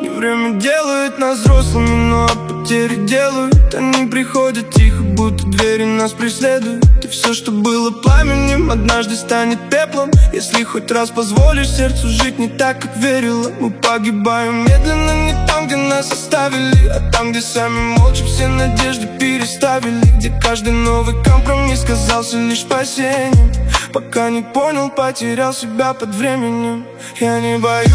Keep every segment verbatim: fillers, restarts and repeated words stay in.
Не время делает нас взрослыми, но а потери делают. Они приходят тихо, будто двери нас преследуют. И все, что было пламенем, однажды станет пеплом. Если хоть раз позволишь сердцу жить не так, как верила. Мы погибаем медленно, не там, где нас оставили, а там, где сами молча все надежды переставили. Где каждый новый компромисс казался лишь спасением. Пока не понял, потерял себя под временем. Я не боюсь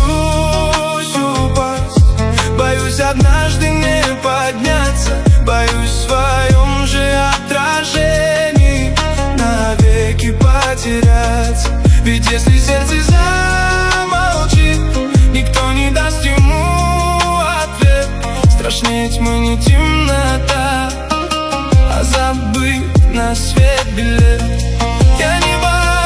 упасть, боюсь однажды не подняться, боюсь в своем же отражении навеки потеряться. Ведь если сердце замолчит, никто не даст ему ответ. Страшнее тьмы не темнота, а забыть на свет билет. Я не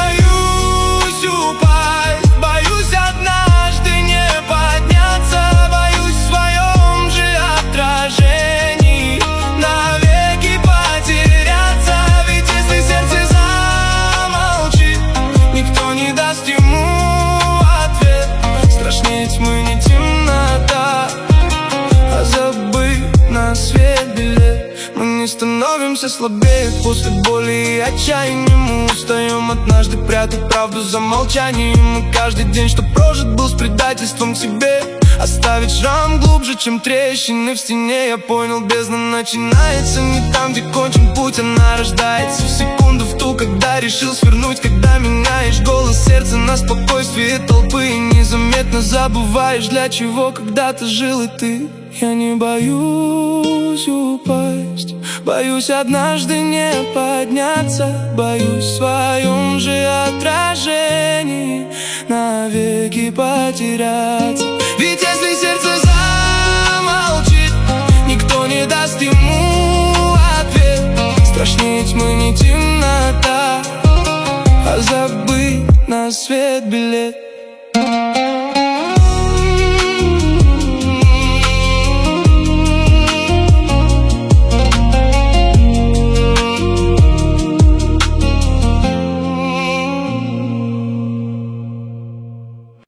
боюсь упасть, боюсь однажды не подняться, боюсь в своем же отражении навеки потеряться. Ведь если сердце замолчит, никто не даст ему ответ. Страшнее тьмы не темнота, а забыть на свет билет. Мы не становимся слабее после боли и отчаяния. Мы устаем однажды прятать правду за молчанием. И каждый день, что прожит, был с предательством к себе. Оставить шрам глубже, чем трещины в стене. Я понял, бездна начинается не там, где кончен путь. Она рождается в секунду, в ту, когда решил свернуть. Когда меняешь голос сердца на спокойствие толпы, и незаметно забываешь, для чего когда-то жил и ты. Я не боюсь упасть, боюсь однажды не подняться, боюсь в своем же отражении навеки потеряться. Ведь если сердце замолчит, никто не даст ему ответ. Страшнее тьмы не темнота, а забыть на свет